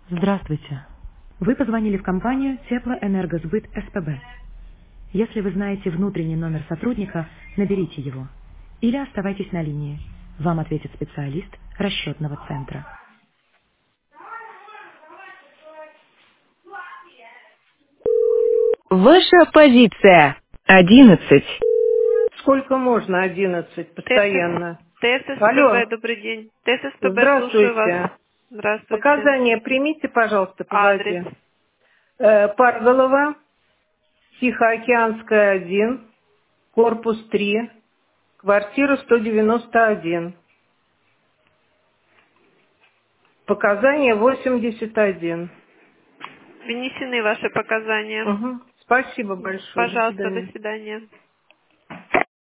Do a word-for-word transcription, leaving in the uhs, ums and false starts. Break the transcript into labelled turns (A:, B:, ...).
A: Здравствуйте. Вы позвонили в компанию Теплоэнергосбыт СПБ. Если вы знаете внутренний номер сотрудника, наберите его. Или оставайтесь на линии. Вам ответит специалист расчетного центра. Ваша позиция. Одиннадцать. Сколько можно одиннадцать
B: ТС,
A: постоянно? Алло,
B: ТССПБ, добрый день. ТССПБ, слушаю вас.
A: здравствуйте.
B: Здравствуйте.
A: Показания примите, пожалуйста, по
B: Адрес.
A: базе. Э, Парголова, Тихоокеанская, один, корпус три, квартира сто девяносто один. Показания восемьдесят один.
B: Внесены ваши показания.
A: Угу. Спасибо большое. До
B: Пожалуйста, до
A: свидания.
B: свидания.